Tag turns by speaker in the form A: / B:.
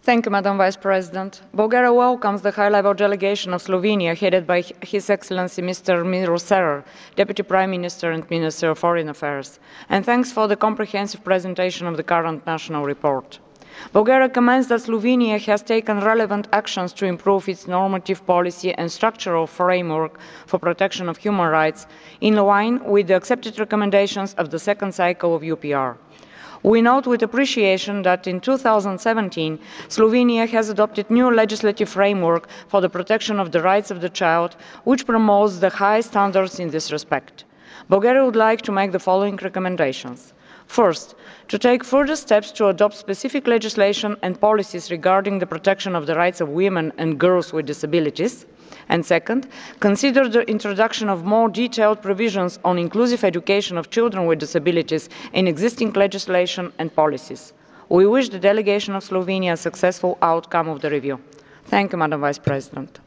A: Madam Vice President. Bulgaria welcomes the high-level delegation of Slovenia headed by His Excellency Mr. Miro Cerar, Deputy Prime Minister and Minister of Foreign Affairs, and thanks for the comprehensive presentation of the current national report. Bulgaria commends that Slovenia has taken relevant actions to improve its normative policy and structural framework for protection of human rights in line with the accepted recommendations of the second cycle of UPR. We note with appreciation that in 2017, Slovenia has adopted new legislative framework for the protection of the rights of the child, which promotes the high standards in this respect. Bulgaria would like to make the following recommendations. First, to take further steps to adopt specific legislation and policies regarding the protection of the rights of women and girls with disabilities. And second, consider the introduction of more detailed provisions on inclusive education of children with disabilities in existing legislation and policies. We wish the delegation of Slovenia a successful outcome of the review. Thank you, Madam Vice President.